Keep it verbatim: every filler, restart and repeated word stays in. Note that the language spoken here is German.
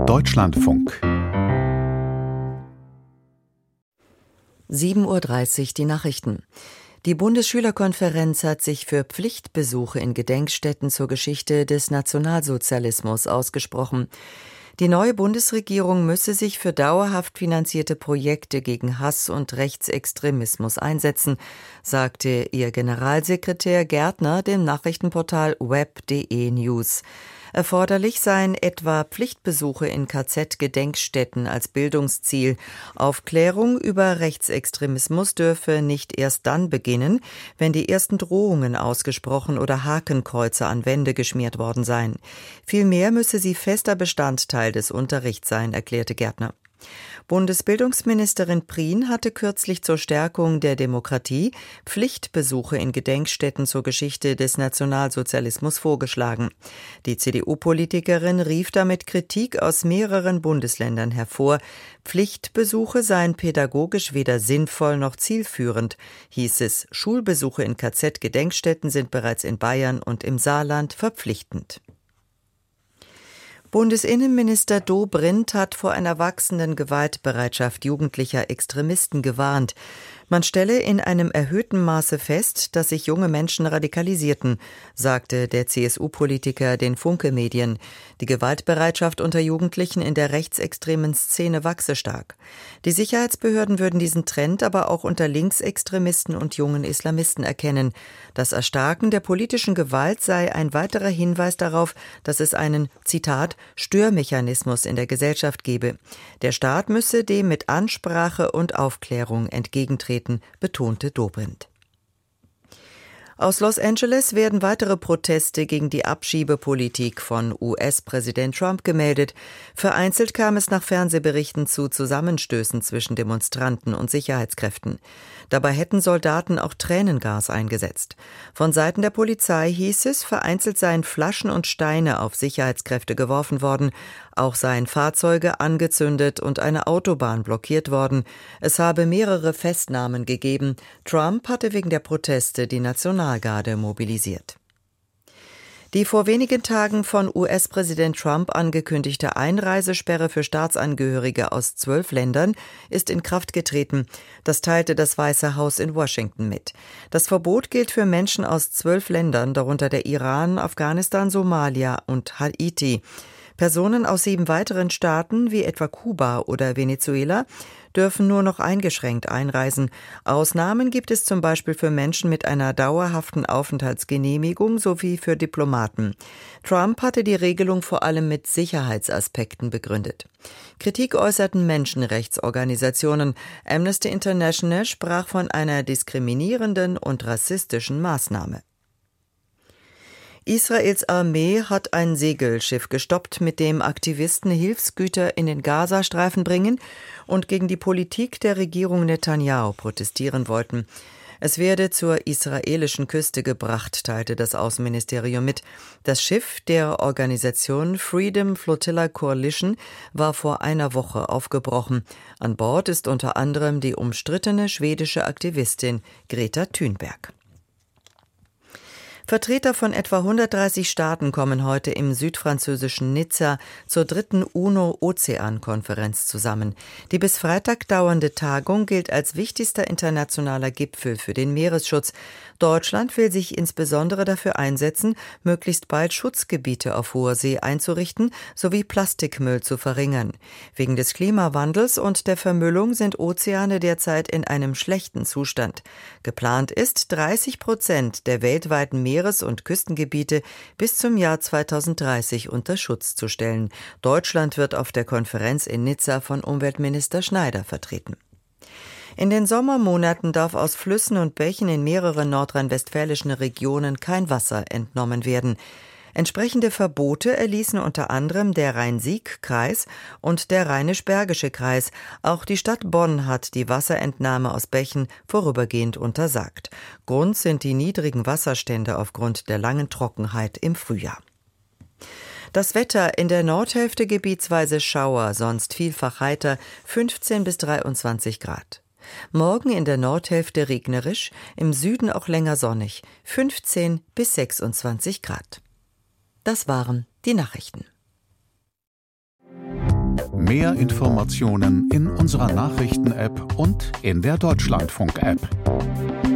Deutschlandfunk. sieben Uhr dreißig die Nachrichten. Die Bundesschülerkonferenz hat sich für Pflichtbesuche in Gedenkstätten zur Geschichte des Nationalsozialismus ausgesprochen. Die neue Bundesregierung müsse sich für dauerhaft finanzierte Projekte gegen Hass und Rechtsextremismus einsetzen, sagte ihr Generalsekretär Gärtner dem Nachrichtenportal web punkt de News. Erforderlich seien etwa Pflichtbesuche in K Z-Gedenkstätten als Bildungsziel. Aufklärung über Rechtsextremismus dürfe nicht erst dann beginnen, wenn die ersten Drohungen ausgesprochen oder Hakenkreuze an Wände geschmiert worden seien. Vielmehr müsse sie fester Bestandteil des Unterrichts sein, erklärte Gärtner. Bundesbildungsministerin Prien hatte kürzlich zur Stärkung der Demokratie Pflichtbesuche in Gedenkstätten zur Geschichte des Nationalsozialismus vorgeschlagen. Die C D U-Politikerin rief damit Kritik aus mehreren Bundesländern hervor. Pflichtbesuche seien pädagogisch weder sinnvoll noch zielführend, hieß es. Schulbesuche in K Z-Gedenkstätten sind bereits in Bayern und im Saarland verpflichtend. Bundesinnenminister Dobrindt hat vor einer wachsenden Gewaltbereitschaft jugendlicher Extremisten gewarnt. Man stelle in einem erhöhten Maße fest, dass sich junge Menschen radikalisierten, sagte der C S U-Politiker den Funke-Medien. Die Gewaltbereitschaft unter Jugendlichen in der rechtsextremen Szene wachse stark. Die Sicherheitsbehörden würden diesen Trend aber auch unter Linksextremisten und jungen Islamisten erkennen. Das Erstarken der politischen Gewalt sei ein weiterer Hinweis darauf, dass es einen, Zitat, Störmechanismus in der Gesellschaft gebe. Der Staat müsse dem mit Ansprache und Aufklärung entgegentreten, betonte Dobrindt. Aus Los Angeles werden weitere Proteste gegen die Abschiebepolitik von U S-Präsident Trump gemeldet. Vereinzelt kam es nach Fernsehberichten zu Zusammenstößen zwischen Demonstranten und Sicherheitskräften. Dabei hätten Soldaten auch Tränengas eingesetzt. Von Seiten der Polizei hieß es, vereinzelt seien Flaschen und Steine auf Sicherheitskräfte geworfen worden. Auch seien Fahrzeuge angezündet und eine Autobahn blockiert worden. Es habe mehrere Festnahmen gegeben. Trump hatte wegen der Proteste die Nationalgarde mobilisiert. Die vor wenigen Tagen von U S-Präsident Trump angekündigte Einreisesperre für Staatsangehörige aus zwölf Ländern ist in Kraft getreten. Das teilte das Weiße Haus in Washington mit. Das Verbot gilt für Menschen aus zwölf Ländern, darunter der Iran, Afghanistan, Somalia und Haiti. Personen aus sieben weiteren Staaten, wie etwa Kuba oder Venezuela, dürfen nur noch eingeschränkt einreisen. Ausnahmen gibt es zum Beispiel für Menschen mit einer dauerhaften Aufenthaltsgenehmigung sowie für Diplomaten. Trump hatte die Regelung vor allem mit Sicherheitsaspekten begründet. Kritik äußerten Menschenrechtsorganisationen. Amnesty International sprach von einer diskriminierenden und rassistischen Maßnahme. Israels Armee hat ein Segelschiff gestoppt, mit dem Aktivisten Hilfsgüter in den Gazastreifen bringen und gegen die Politik der Regierung Netanyahu protestieren wollten. Es werde zur israelischen Küste gebracht, teilte das Außenministerium mit. Das Schiff der Organisation Freedom Flotilla Coalition war vor einer Woche aufgebrochen. An Bord ist unter anderem die umstrittene schwedische Aktivistin Greta Thunberg. Vertreter von etwa hundertdreißig Staaten kommen heute im südfranzösischen Nizza zur dritten UNO-Ozean-Konferenz zusammen. Die bis Freitag dauernde Tagung gilt als wichtigster internationaler Gipfel für den Meeresschutz. Deutschland will sich insbesondere dafür einsetzen, möglichst bald Schutzgebiete auf hoher See einzurichten sowie Plastikmüll zu verringern. Wegen des Klimawandels und der Vermüllung sind Ozeane derzeit in einem schlechten Zustand. Geplant ist, dreißig Prozent der weltweiten Meeres- und Küstengebiete bis zum Jahr zweitausenddreißig unter Schutz zu stellen. Deutschland wird auf der Konferenz in Nizza von Umweltminister Schneider vertreten. In den Sommermonaten darf aus Flüssen und Bächen in mehreren nordrhein-westfälischen Regionen kein Wasser entnommen werden. Entsprechende Verbote erließen unter anderem der Rhein-Sieg-Kreis und der Rheinisch-Bergische Kreis. Auch die Stadt Bonn hat die Wasserentnahme aus Bächen vorübergehend untersagt. Grund sind die niedrigen Wasserstände aufgrund der langen Trockenheit im Frühjahr. Das Wetter: in der Nordhälfte gebietsweise Schauer, sonst vielfach heiter, fünfzehn bis dreiundzwanzig Grad. Morgen in der Nordhälfte regnerisch, im Süden auch länger sonnig, fünfzehn bis sechsundzwanzig Grad. Das waren die Nachrichten. Mehr Informationen in unserer Nachrichten-App und in der Deutschlandfunk-App.